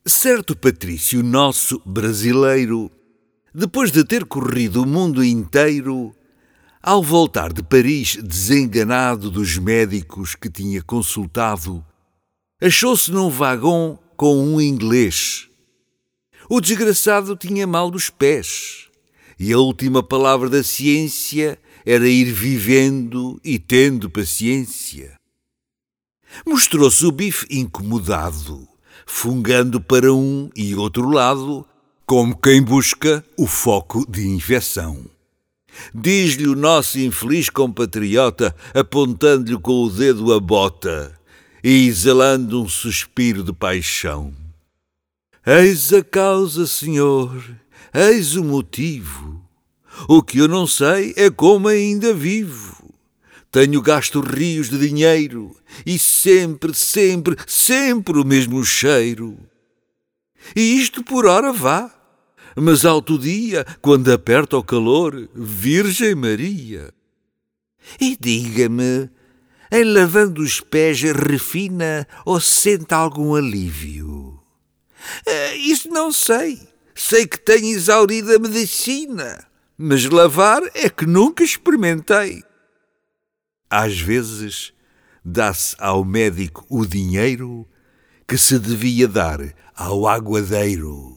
Certo patrício nosso brasileiro, depois de ter corrido o mundo inteiro, ao voltar de Paris desenganado dos médicos que tinha consultado, achou-se num vagão com um inglês. O desgraçado tinha mal dos pés, e a última palavra da ciência era ir vivendo e tendo paciência. Mostrou-se o bife incomodado, fungando para um e outro lado, como quem busca o foco de infecção. Diz-lhe o nosso infeliz compatriota, apontando-lhe com o dedo a bota e exalando um suspiro de paixão. Eis a causa, senhor, eis o motivo. O que eu não sei é como ainda vivo. Tenho gasto rios de dinheiro e sempre o mesmo cheiro. E isto por hora vá, mas alto dia, quando aperta o calor, Virgem Maria. E diga-me, em lavando os pés refina ou sente algum alívio? Isso não sei. Sei que tenho exaurido a medicina, mas lavar é que nunca experimentei. Às vezes, dá-se ao médico o dinheiro que se devia dar ao aguadeiro.